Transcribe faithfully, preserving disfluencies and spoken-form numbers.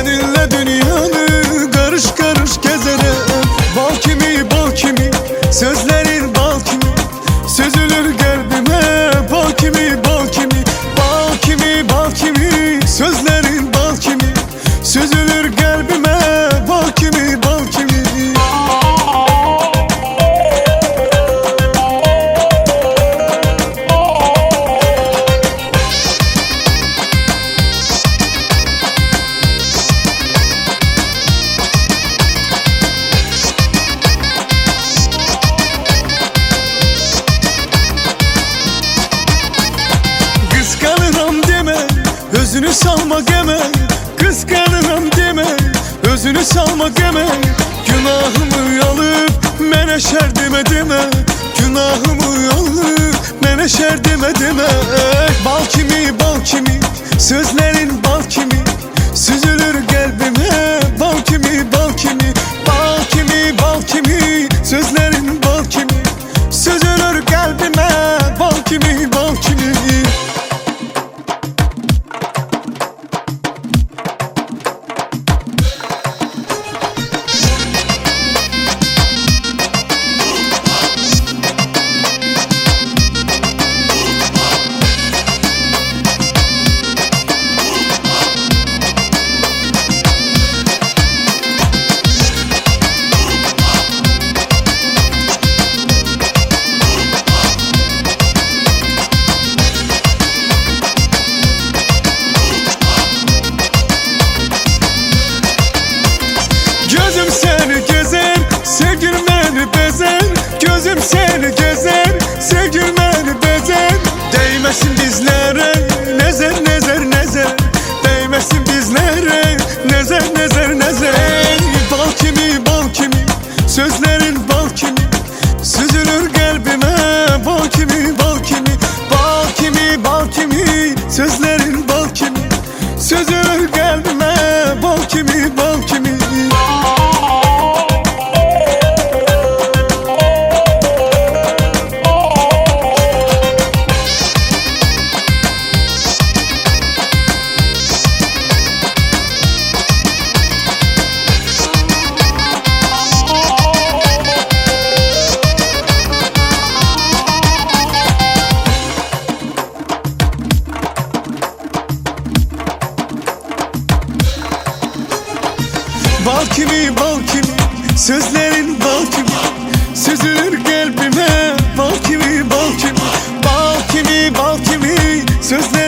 Seninle dünyanı karış karış gezerim. Bal kimi bal kimi, sözlerin bal kimi, süzülür kalbime. Bal kimi bal kimi, bal kimi bal kimi, sözlerin bal kimi, süzülür kalbime. Bal kimi bal kimi. Kıskanıram deme, özünü salma geme. Kıskanıram deme, özünü salma geme. Günahımı alıp mene şer deme deme. Günahımı alıp mene şer deme deme. Bal kimi bal kimi, sözlerin bal kimi, süzülür kalbime. Bal kimi bal kimi, bal kimi bal kimi, sözlerin bal kimi, süzülür kalbime. Bal kimi bal kimi. Gözüm seni gezer, sevgil beni bezer. Gözüm seni gezer, sevgil beni bezer. Değmesin bizlere nezer nezer nezer. Değmesin bizlere nezer nezer nezer. Bal kimi bal kimi, sözlerin bal kimi, süzülür kalbime. Bal kimi bal kimi, bal kimi bal kimi, sözlerin bal kimi, süzülür kalbime. Bal kimi bal kimi. Bal kimi bal kimi, sözlerin bal kimi, süzülür kalbime. Bal kimi bal kimi, bal kimi bal kimi, sözlerin